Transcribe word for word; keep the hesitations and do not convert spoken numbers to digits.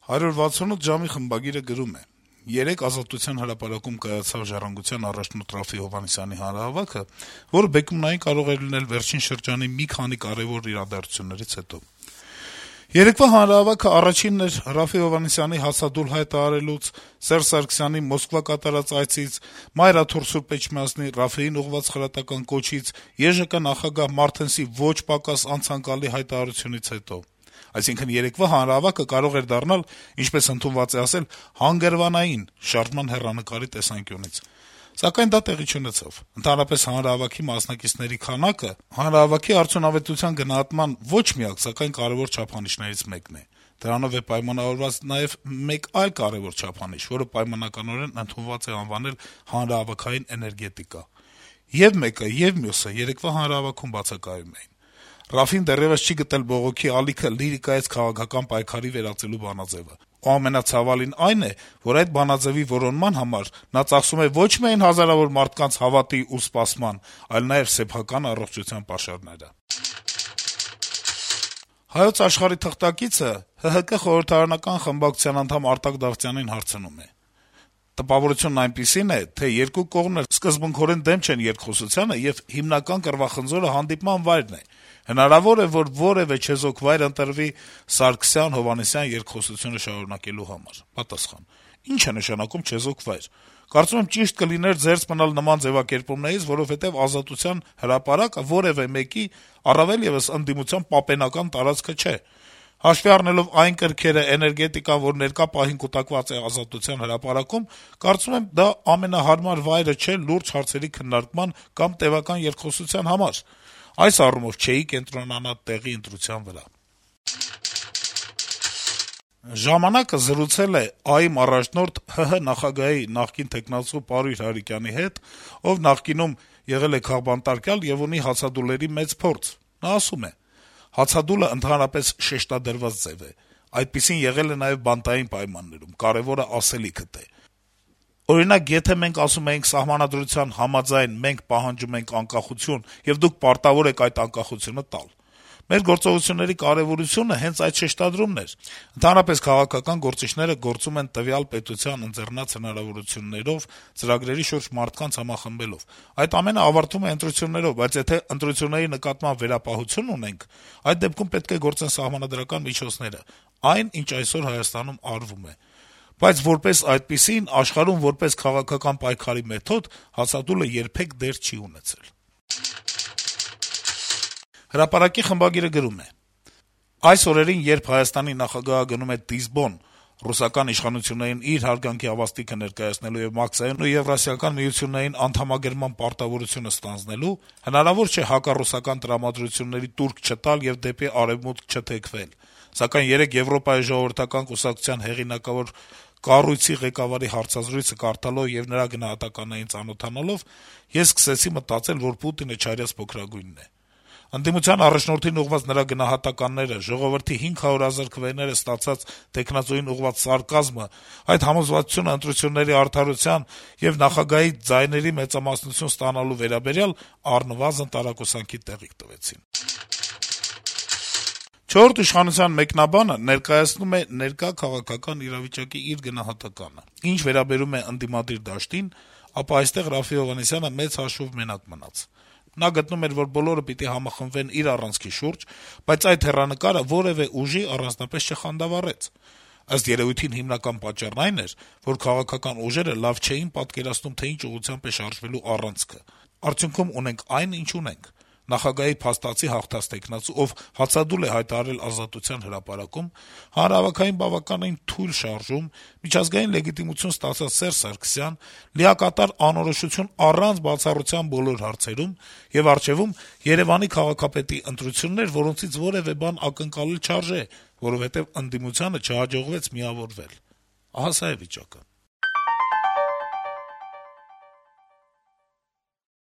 հարյուր վաթսունութ ժամի խմբագիրը գրում է. - «Երեկ Ազատության հրապարակում կայացավ Ժառանգության առաջնորդ Րաֆֆի Հովհաննիսյանի հանրահավաքը, որը բեկումնային կարող էր լինել վերջին շրջանի մի քանի կարեւոր իրադարձություններից հետո։ Երեկվա հանրահավաքը առաջինն էր Րաֆֆի Հովհաննիսյանի հացադուլ հայտարարելուց, Սերժ Սարգսյանի Մոսկվա կատարած այցից, Մայրաթոր Սուրբ Էջմիածնի Րաֆֆիին ուղղված խրատական կոչից, ԵԺԿ նախագահ Մարտենսի ոչ պակաս անցանկալի հայտարարությունից հետո։ Այսինքն երեկվա հանրահավաքը կարող էր դառնալ, ինչպես ընդունված է ասել, հանգրվանային շարժման հեռանկարի տեսանկյունից։ Սակայն դա տեղի չունեցավ։ Ընդհանրապես հանրահավաքի մասնակիցների քանակը հանրահավաքի արդյունավետության գնահատման ոչ միակ, սակայն կարեւոր չափանիշներից մեկն է։ Դրանով է պայմանավորված նաեւ մեկ այլ կարեւոր չափանիշ, որը պայմանականորեն ընդունված է անվանել հանրահավաքային էներգետիկա։ Եվ մեկը, եւ մյուսը երեկվա հանրահավաքում բացակայում էին։ Րաֆֆին դեռեւս չի գտել բողոքի ալիքը լիրիկայից քաղաքական պայքարի վերածելու բանաձեւը։ Ու ամենացավալին այն է, որ այդ բանաձեւի որոնման համար նա ծախսում է ոչ միայն հազարավոր մարդկանց հավատի ու սպասման, այլ նաեւ սեփական առողջության պաշարները»։ «Հայոց Աշխարհ»-ի թղթակիցը ՀՀԿ խորհրդարանական խմբակցության անդամ Արտակ Դավթյանին հարցնում է. - «Տպավորությունն այնպիսին է, թե երկու կողմն սկզբունքորեն դեմ չեն երկխոսությանը, եւ հիմնական կռվախնձորը հանդիպման վայրն է։ Հնարավոր է, որ որեւէ չեզոք վայր ընտրվի Սարգսյան-Հովհաննիսյան երկխոսությունը շարունակելու համար»։ Պատասխան. - «Ի՞նչ է նշանակում չեզոք վայր։ Կարծում եմ ճիշտ կլիներ զերծ մնալ նման ձեւակերպումներից, որովհետեւ Ազատության հրապարակը որեւէ մեկի, առավել եւս ընդդիմության պապենական տարածքը չէ։ Հաշվի առնելով այն կրքերը, էներգետիկան, որ ներկա պահին կուտակված է Ազատության հրապարակում, կարծում եմ դա ամենահարմար վայրը չէ լուրջ հարցերի քննարկման կամ տեւական երկխոսության համար։ Այս առումով չէի կենտրոնանա տեղի ընտրության վրա»։ «Ժամանակ»-ը զրուցել է ԱԻՄ առաջնորդ ՀՀ նախագահի նախկին թեկնածու Պարույր Հայրիկյանի հետ, ով նախկինում եղել է քաղբանտարկյալ եւ ունի հացադուլերի մեծ փորձ։ Նա ասում է. - «Հացադուլը ընդհանրապես շեշտադրված ձեւ է։ Այդպիսին եղել է նաեւ բանտային պայմաններում, կարեւորը ասելիքդ է։ Օրինակ, եթե մենք ասում էինք սահմանադրության համաձայն մենք պահանջում ենք անկախություն, եւ դուք պարտավոր եք այդ անկախությունը տալ։ Մեր գործողությունների կարեւորությունը հենց այդ շեշտադրումն էր։ Ընդհանրապես քաղաքական գործիչները գործում են տվյալ պետության ընձեռնած հնարավորություններով, ծրագրերի շուրջ մարդկանց համախմբելով։ Այդ ամենը ավարտվում է ընտրություններով, բայց եթե ընտրությունների նկատմամբ վերապահություն ունենք, այդ դեպքում պետք է գործեն սահմանադրական միջոցները, այն, ինչ այսօր Հայաստանում արվում է։ Բայց որպես այդպիսին, աշխարհում որպես քաղաքական պայքարի մեթոդ հացադուլը երբեք դեր չի ունեցել»։ «Հրապարակ»-ի խմբագիրը գրում է. - «Այս օրերին, երբ Հայաստանի նախագահը գնում է Տիզբոն ռուսական իշխանություններին իր հարգանքի հավաստիքը ներկայացնելու եւ Մակսային ու Եվրասիական միություններին անդամագրման պարտավորությունը ստանձնելու, հնարավոր չէ հակառուսական տրամադրությունների տուրք չտալ եւ դեպի արեւմուտք չթեքվել։ Սակայն երեկ Եվրոպայի ժողովրդական կուսակցության հեղինակավոր կառույցի ղեկավարի հարցազրույցը կարդալով եւ նրա գնահատականներին ծանոթանալով, ես սկսեցի մտածել, որ Պուտինը չարյաց փոքրագույնն է։ Ընդդիմության առաջնորդին ուղղված նրա գնահատականները, ժողովրդի հինգ հարյուր հազար քվեները ստացած տեխնացուին ուղղված սարկազմը, այդ համոզվածությունը ընտրությունների արդարության եւ նախագահի ձայների մեծամասնություն ստանալու վերաբերյալ առնվազն տարակուսանքի տեղիք տվեցին»։ «Չորրորդ իշխանության» մեկնաբանը ներկայացնում է ներկա քաղաքական իրավիճակի իր գնահատականը։ Ինչ վերաբերում է ընդդիմադիր դաշտին, ապա այստեղ Րաֆֆի Հովհաննիսյանը մեծ հաշվով մենակ մնաց։ Նա գտնում էր, որ բոլորը պիտի համախմբվեն իր առանցքի շուրջ, բայց այդ հեռանկարը որեւէ ուժի առանձնապես չխանդավառեց։ Ըստ երեւույթին հիմնական պատճառն այն էր, որ քաղաքական ուժերը լավ չէին պատկերացնում, թե ինչ ուղղությամբ է շարժվելու առանցքը։ Արդյունքում ունենք այն, ինչ ունենք։ Նախագահի փաստացի հաղթած տեխնացու, ով հացադուլ է հայտարարել Ազատության հրապարակում, հանրահավաքային բավականին թույլ շարժում, միջազգային լեգիտիմություն ստացած Սերժ Սարգսյան, լիակատար անորոշություն առանց բացառության բոլոր հարցերում եւ առջեւում Երեւանի քաղաքապետի ընտրություններ, որոնցից որեւէ բան ակնկալել չարժե, որովհետեւ ընդդիմությանը չհաջողվեց միավորվել։ Ահա սա է վիճակը»։